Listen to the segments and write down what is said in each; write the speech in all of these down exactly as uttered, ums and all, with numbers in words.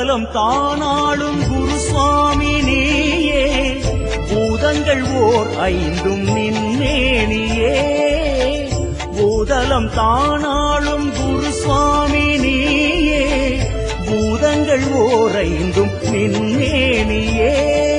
பூதலம் தானாளும் குருசுவாமி நீயே பூதங்கள் ஓர் ஐந்தும் நின்னேனியே பூதலம் தானாளும் குருசுவாமி நீயே பூதங்கள் ஓர் ஐந்தும் நின்னேனியே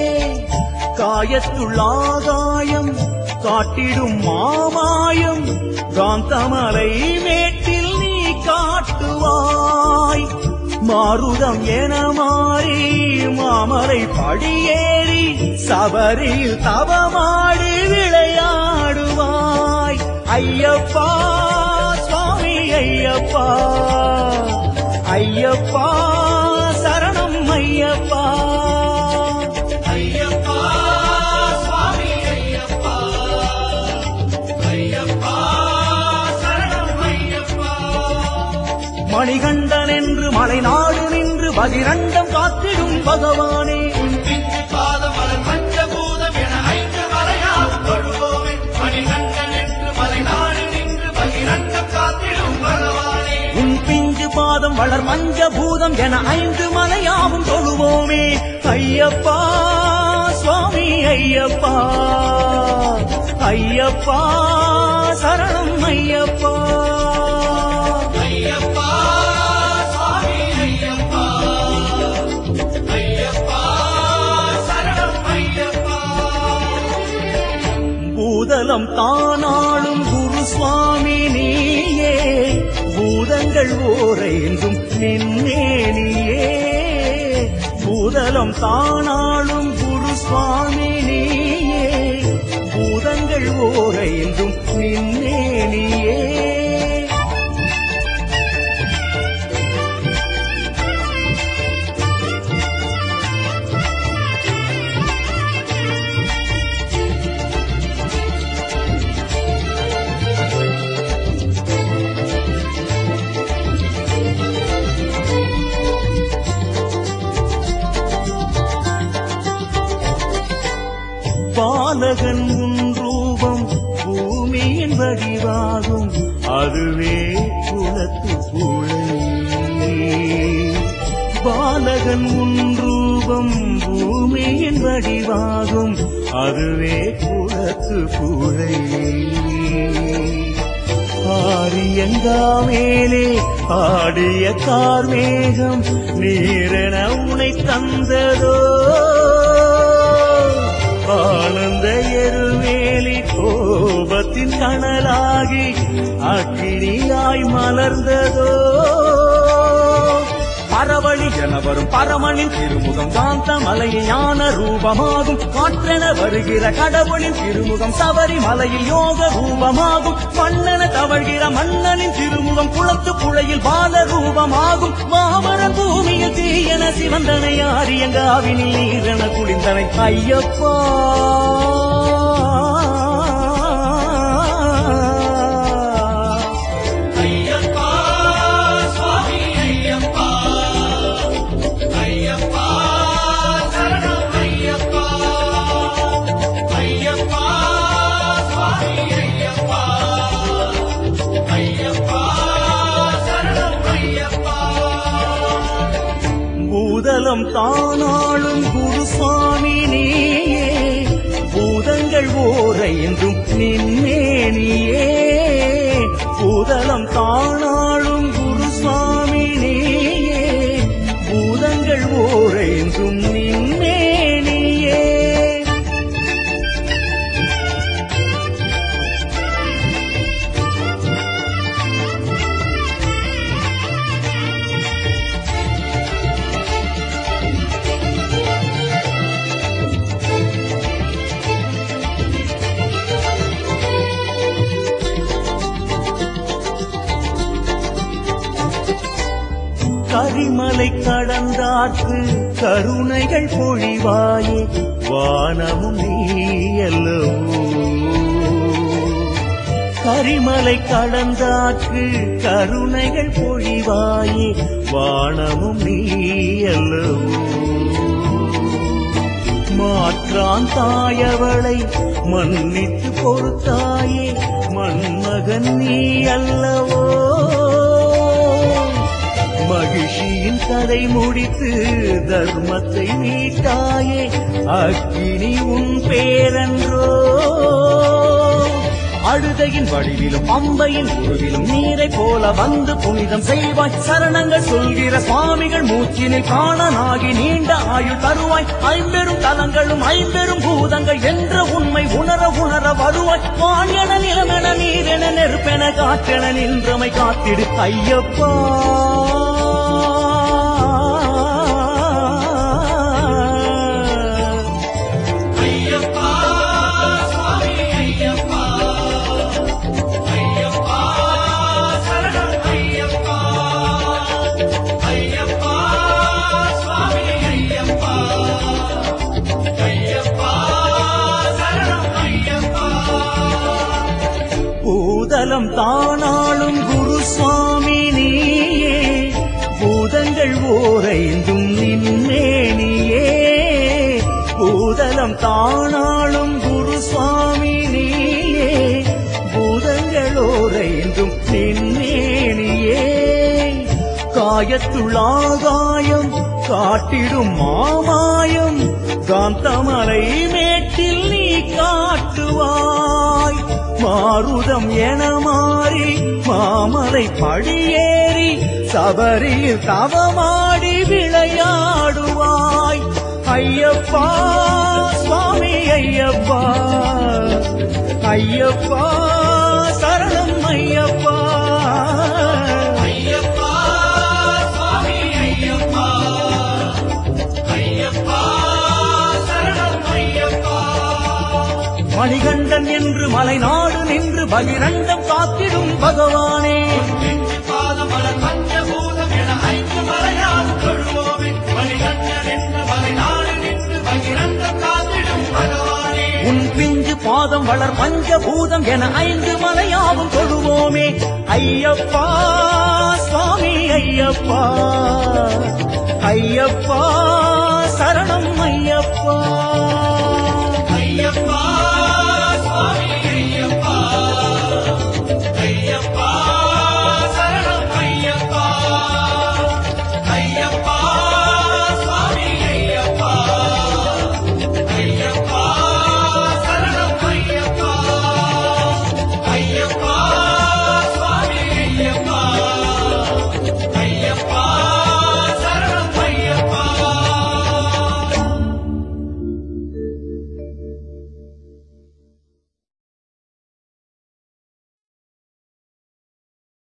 காயத்துள்ளாகாயம் காட்டிடும் மாமாயம் காந்தமலை மேட்டில் நீ காட்டுவாய் மாருதம் என மாறி மாமலை படியேறி சபரியில் தவமாடி விளையாடுவாய் ஐயப்பா சுவாமி ஐயப்பா ஐயப்பா சரணம் ஐயப்பா ஐயப்பா சுவாமி ஐயப்பா ஐயப்பா சரணம் ஐயப்பா மணிகண்டன் என்று மலைநாடு நின்று பதிரண்டம் காத்திடும் பகவானே பாதம் மலர் பஞ்சபூதம் என ஐந்து மலையால் தொழுவோமே மணிகண்டன் என்று மலைநாடு நின்று பதிரண்டம் காத்திடும் பகவானே உன் பிஞ்சு பாதம் வளர் பஞ்சபூதம் என ஐந்து மலையாவும் தொழுவோமே ஐயப்பா சுவாமி ஐயப்பா ஐயப்பா சரணம் ஐயப்பா ஐயப்பா சுவாமி ஐயப்பா ஐயப்பா சரணம் ஐயப்பா பூதலம் தானாளும் குருசுவாமி நீயே பூதங்கள் ஓரைந்தும் நின்னேனியே பூதலம் தானாளும் குருசுவாமி நீயே பூதங்கள் ஓரைந்தும் நின்னேனியே பாலகன் உன் ரூபம் பூமியின் வடிவாகும் அதுவே குலத்து புழை பாலகன் உன் ரூபம் பூமியின் வடிவாகும் அதுவே குலத்து புழை ஆரியங்கா மேலே ஆடிய கார்மேகம் நீரென உனை தந்ததோ ஆனந்த எருவேலி கோபத்தின் கனலாகி அக்கினியாய் மலர்ந்ததோ பரவழி என வரும் பரமனின் திருமுகம் காந்த மலையின் ஞான ரூபமாகும் காற்றென வருகிற கடவுளின் திருமுகம் சபரி மலையில் யோக ரூபமாகும் மன்னன தவழ்கிற மன்னனின் திருமுகம் குளத்து புழையில் பால ரூபமாகும் மாமரன் பூமியில் தீயன சிவந்தனை ஆரியங்காவினில் நீரென குளிந்தனை ஐயப்பா பூதலம் தானாளும் குருசுவாமி நீயே பூதங்கள் ஓரைந்தும் நின்னேனியே பூதலம் தானாளும் குருசுவாமி நீயே பூதங்கள் ஓரைந்தும் நின்னேனியே கரிமலை கடந்தார்க்கு கருணைகள் பொழிவாயே வானமும் நீயல்லவோ கரிமலை கடந்தார்க்கு கருணைகள் பொழிவாயே வானமும் நீயல்லவோ மாற்றான் தாயவளை மன்னித்து பொறுத்தாயே மன்மகன் நீ அல்லவோ மகிழ்ச்சியின் கதை முடித்து தர்மத்தை மீட்டாயே அக்கினி உன் பேரன்றோ. அழுதையின் வடிவிலும் பம்பையின் உருவிலும் நீரை போல வந்து புனிதம் செய்வாய். சரணங்கள் சொல்கிற சுவாமிகள் மூச்சினில் காணனாகி நீண்ட ஆயுள் தருவாய். ஐம்பெரும் தலங்களும் ஐம்பெரும் பூதங்கள் என்ற உண்மை உணர உணர வருவாய். வான் என நிலமென நீரென நெருப்பென காற்றென நின்றமை காத்திடு ஐயப்பா. பூதலம் தானாளும் குரு சுவாமி நீயே, பூதங்கள் ஓரைந்தும் நின்மேனியே. பூதலம் தானாளும் குரு சுவாமி நீயே, பூதங்கள் ஓரைந்தும் நின்மேனியே. காயத்துள்ளாகாயம் காட்டிடும் மாமாயம் காந்தமலை மேட்டில் நீ காட்டுவாய். மாருதம் என மாறி மாமலை படியேறி சபரியில் தவமாடி விளையாடுவாய். ஐயப்பா சுவாமி ஐயப்பா, ஐயப்பா சரணம் ஐயப்பா. ஐயப்பா சுவாமி ஐயப்பா, ஐயப்பா சரணம் ஐயப்பா. மணிகண்டன் என்று மலைநாடு நின்று பகிரண்டம் காத்திடும் பகவானே, பாதம் மலர் பஞ்சபூதம் என ஐந்து மலையால் தொழுவோமே. மணிகண்டன் என்று மலைநாடு நின்று பகிரண்டம் காத்திடும் பகவானே, உன் பிஞ்சு பாதம் வளர் பஞ்சபூதம் என ஐந்து மலையாவும் தொழுவோமே. ஐயப்பா சுவாமி ஐயப்பா, ஐயப்பா சரணம் ஐயப்பா.